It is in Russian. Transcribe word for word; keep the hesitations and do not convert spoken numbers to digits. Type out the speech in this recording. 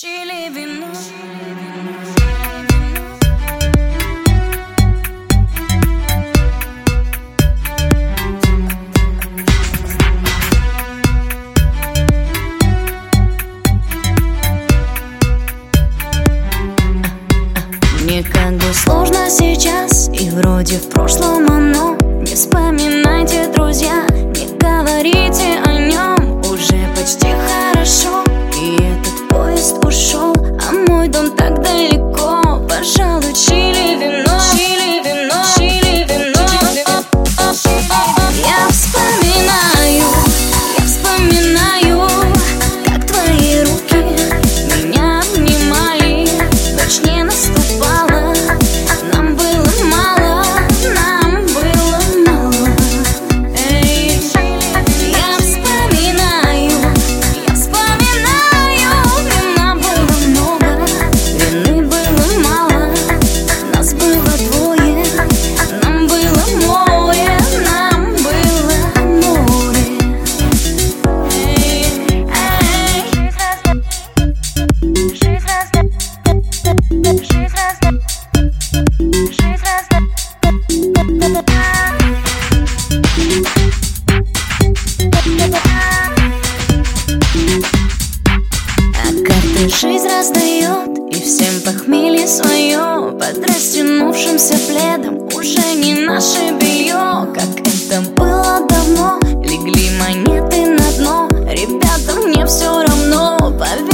Чили вино. Мне как бы сложно сейчас, и вроде в прошлом оно. Не вспоминайте, друзья, не говорите о нем. Уже почти хорошо, и этот поезд ушел, а мой дом так далеко. Пожалуй, чили вино, чили вино, чили вино. Я вспоминаю, я вспоминаю, как твои руки меня обнимали. Ночь не наступала, нам было мало, нам было мало. Эй, я вспоминаю, я вспоминаю, вина было много, вины было мало, нас было двое, нам было море, нам было море. Эй, эй. Жизнь разная, жизнь разная, жизнь разная. А карты жизнь раздает, и всем похмелье свое. Под растянувшимся пледом уже не наше белье. Как это было давно, легли монеты на дно. Ребята, мне все равно, поверь.